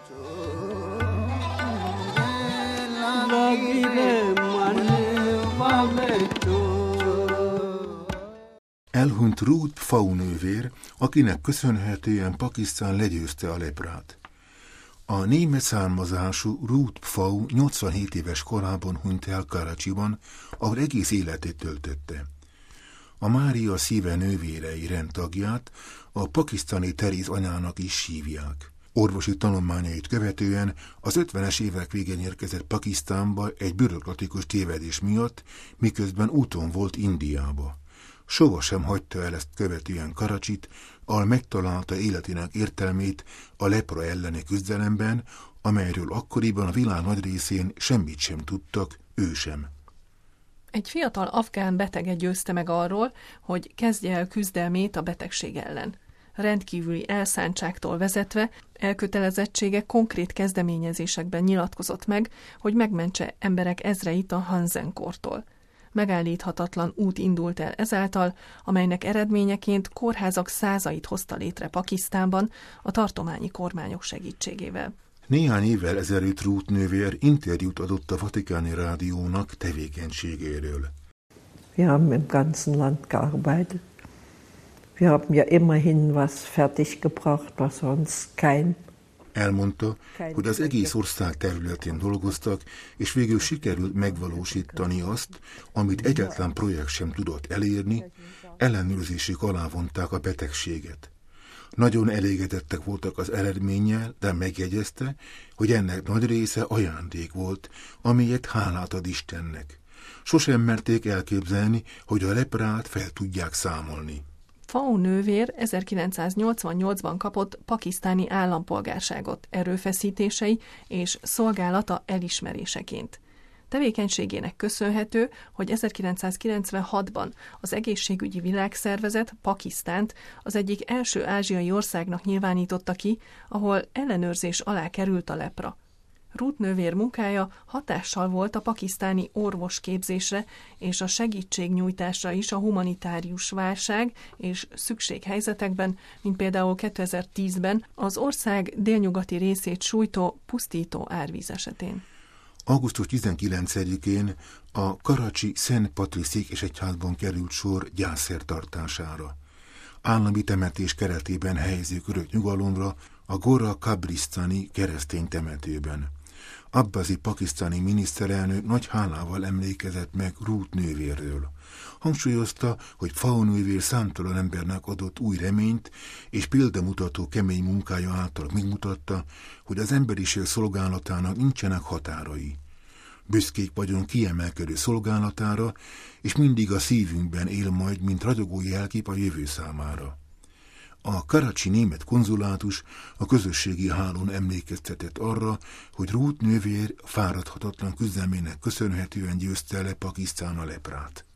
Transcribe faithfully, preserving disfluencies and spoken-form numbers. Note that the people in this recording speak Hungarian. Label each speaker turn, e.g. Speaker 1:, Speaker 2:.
Speaker 1: Elhunyt Ruth Pfau nővér, akinek köszönhetően Pakisztán legyőzte a leprát. A német származású Ruth Pfau nyolcvanhét éves korában hunyt el Karacsiban, ahol egész életét töltötte. A Mária szíve nővérei rendtagját a pakisztáni Teréz anyának is hívják. Orvosi tanulmányait követően az ötvenes évek végén érkezett Pakisztánba egy bürokratikus tévedés miatt, miközben úton volt Indiába. Sohasem hagyta el ezt követően Karacsit, ahol megtalálta életének értelmét a lepra elleni küzdelemben, amelyről akkoriban a világ nagy részén semmit sem tudtak, ő sem.
Speaker 2: Egy fiatal afgán betege győzte meg arról, hogy kezdje el küzdelmét a betegség ellen. Rendkívüli elszántságtól vezetve elkötelezettsége konkrét kezdeményezésekben nyilatkozott meg, hogy megmentse emberek ezreit a Hansen-kortól. Megállíthatatlan út indult el ezáltal, amelynek eredményeként kórházak százait hozta létre Pakisztánban a tartományi kormányok segítségével.
Speaker 1: Néhány évvel ezelőtt Ruth nővér interjút adott a Vatikáni Rádiónak tevékenységéről.
Speaker 3: Wir haben im ganzen Land gearbeitet. Wir haben ja immerhin was fertiggebracht, was sonst kein.
Speaker 1: Elmondta, hogy az egész ország területén dolgoztak, és végül sikerült megvalósítani azt, amit egyetlen projekt sem tudott elérni, ellenőrzésük alá vonták a betegséget. Nagyon elégedettek voltak az eredménnyel, de megjegyezte, hogy ennek nagy része ajándék volt, amiért hálát ad Istennek. Sosem merték elképzelni, hogy a leprát fel tudják számolni.
Speaker 2: Pfau nővér ezerkilencszáznyolcvannyolcban kapott pakisztáni állampolgárságot erőfeszítései és szolgálata elismeréseként. Tevékenységének köszönhető, hogy ezerkilencszázkilencvenhatban az Egészségügyi Világszervezet Pakisztánt az egyik első ázsiai országnak nyilvánította ki, ahol ellenőrzés alá került a lepra. Ruth nővér munkája hatással volt a pakisztáni orvosképzésre és a segítségnyújtásra is a humanitárius válság és szükséghelyzetekben, mint például kétezer-tízben az ország délnyugati részét sújtó pusztító árvíz esetén.
Speaker 1: augusztus tizenkilencedikén a Karacsi Szent Patrik székesegyházban került sor gyászszertartására. Állami temetés keretében helyezők örök nyugalomra a Gora Kabrisztáni keresztény temetőben. Abbazi pakisztáni miniszterelnök nagy hálával emlékezett meg Ruth nővérről. Hangsúlyozta, hogy Pfau nővér számtalan embernek adott új reményt, és példamutató kemény munkája által megmutatta, hogy az emberiség szolgálatának nincsenek határai. Büszkék vagyunk kiemelkedő szolgálatára, és mindig a szívünkben él majd, mint ragyogó jelkép a jövő számára. A karacsi német konzulátus a közösségi hálón emlékeztetett arra, hogy Ruth nővér fáradhatatlan küzdelmének köszönhetően győzte le Pakisztán a leprát.